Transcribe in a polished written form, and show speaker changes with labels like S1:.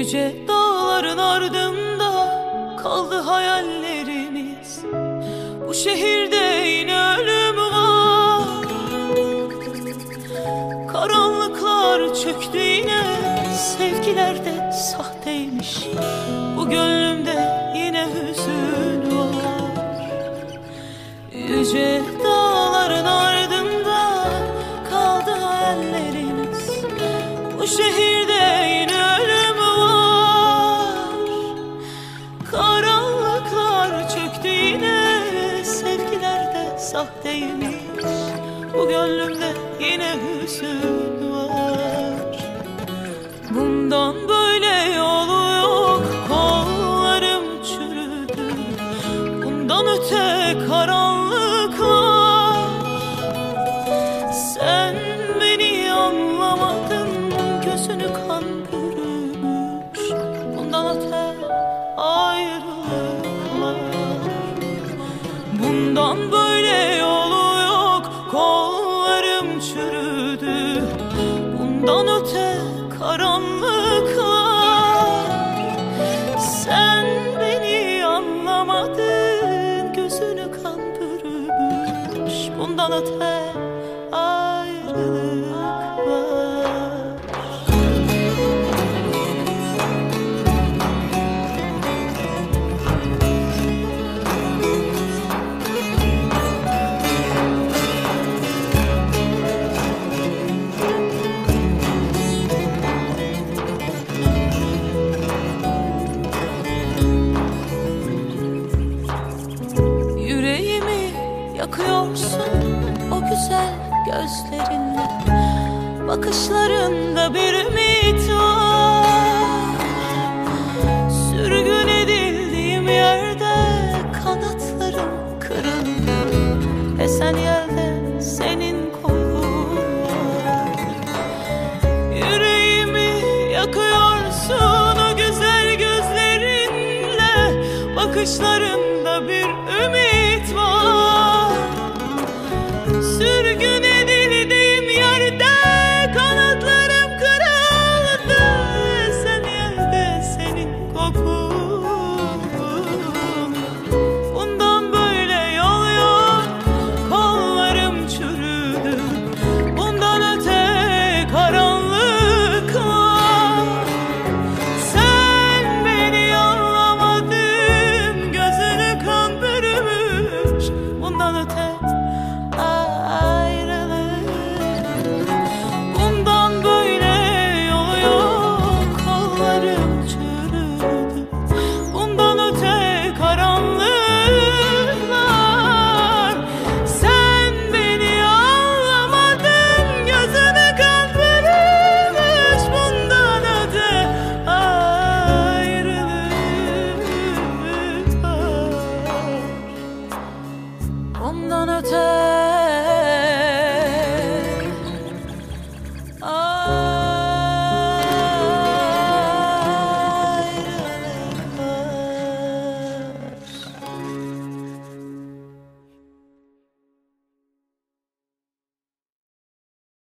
S1: Yüce dağların ardında kaldı hayallerimiz. Bu şehirde yine ölüm var. Karanlıklar çöktü yine, sevgiler de sahteymiş. Bu gönlümde yine hüzün var. Yüce dağların ardında kaldı hayallerimiz. Bu şehirde yine ölüm var. Karanlıklar çöktü yine, sevgiler de sahteymiş. Bu gönlümde yine hüzün var. Bundan böyle yolu yok, kollarım çürüdü. Bundan öte karanlık var. Sen beni anlamadın, gözünü kan bürümüş. Bundan öte ayrılık var. Bundan böyle yolu yok, kollarım çürüdü. Bundan öte karanlık var. Sen beni anlamadın, gözünü kan bürümüş. Bundan öte ayrılık var. Yüreğimi yakıyorsun o güzel gözlerinle. Bakışlarında bir ümit var. Sürgün edildiğim yerde kanatlarım kırıldı. Esen yerde senin kokun var. Yüreğimi yakıyorsun o güzel gözlerinle. Bakışlarım